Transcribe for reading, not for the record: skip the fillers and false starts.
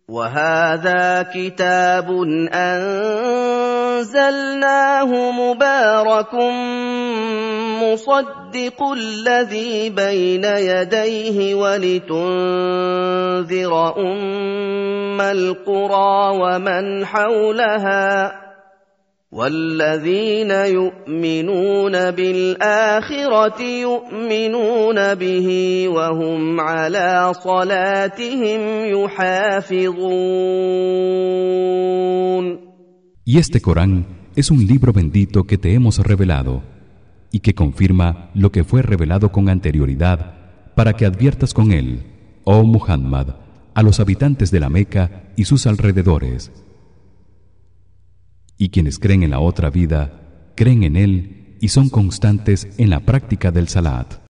وهذا كتاب أنزلناه مبارك مصدق الذي بين يديه ولتنذر أم القرى ومن حولها والذين يؤمنون بالآخرة يؤمنون به وهم على صلاتهم يحافظون. Y este Corán es un libro bendito que te hemos revelado y que confirma lo que fue revelado con anterioridad para que adviertas con él, oh Muhammad, a los habitantes de la Meca y sus alrededores. Y quienes creen en la otra vida, creen en él y son constantes en la práctica del salat.